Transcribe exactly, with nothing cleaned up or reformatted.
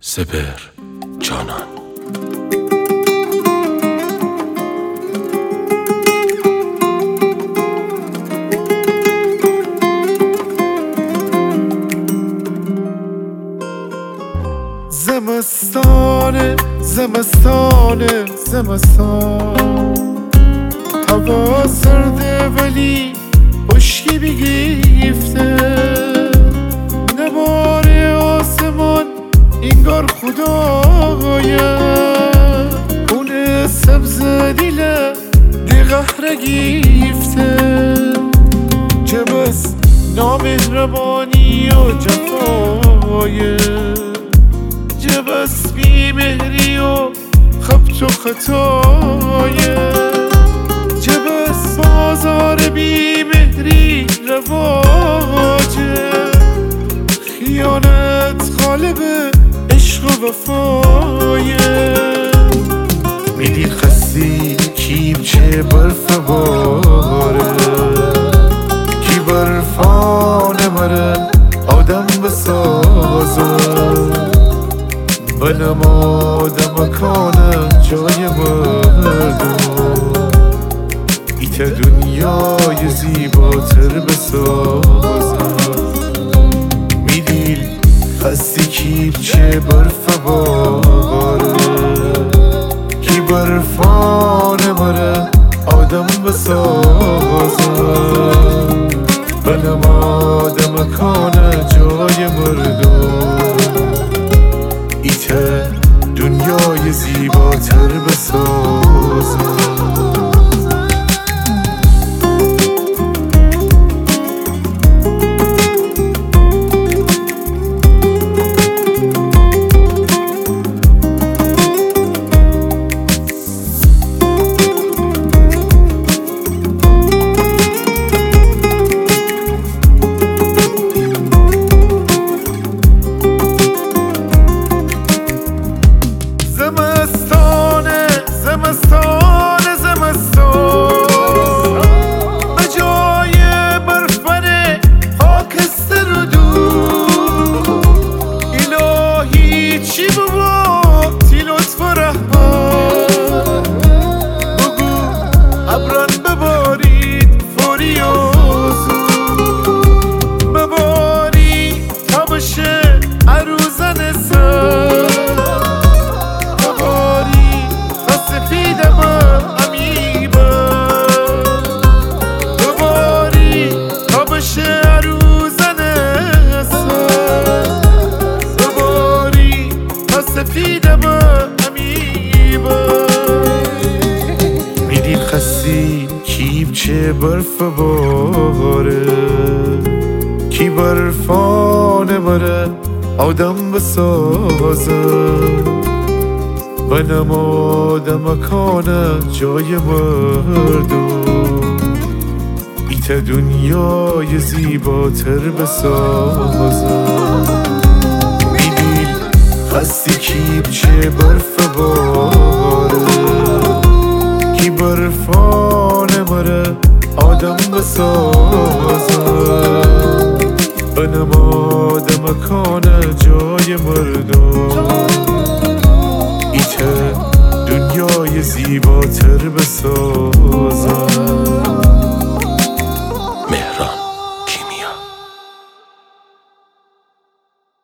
سپهر جانان. زمستانه زمستانه زمستان، هوا سرده ولی خشکی بگیفته، نباره آسمان انگار خدایه، اون سبز دیله دی قهر گیفته، چه بس نامهربانی و جفایه، چه بس بیمهری و خبت و خطایه، چه بس بازار بیمهری رواجه، خیانت غالب عشق و وفایه. میدید خستی کیم چه برف باره، کی برفانه مره آدم بسازه، بنم آدم کانه جای مردم، ایت دنیای زیباتر بسازم. میدیل خستی کیم چه برف باره، کی برفانه مره آدم بسازم، بنم آدم کانه جای مردم، ایت دنیای زیباتر بسازم. زمستانه زمستانه زمستان، به جای برفن خاکستر و دور، الهی چی بابا تی لطف و رحمت، بگو ابران ببارید فوری و زود، بباری تا بشه عروزن سر، میدید خستی کیم چه برف باره، کی برفانه بره آدم بسازه، بنم آدم کانه جای مردم، ایت دنیای زیباتر بسازه. میدید خستی کیم چه برف باره، کی برفانه مره آدم بسازه، بنم آدم کانه جای مردم، ایت دنیای زیباتر بسازه.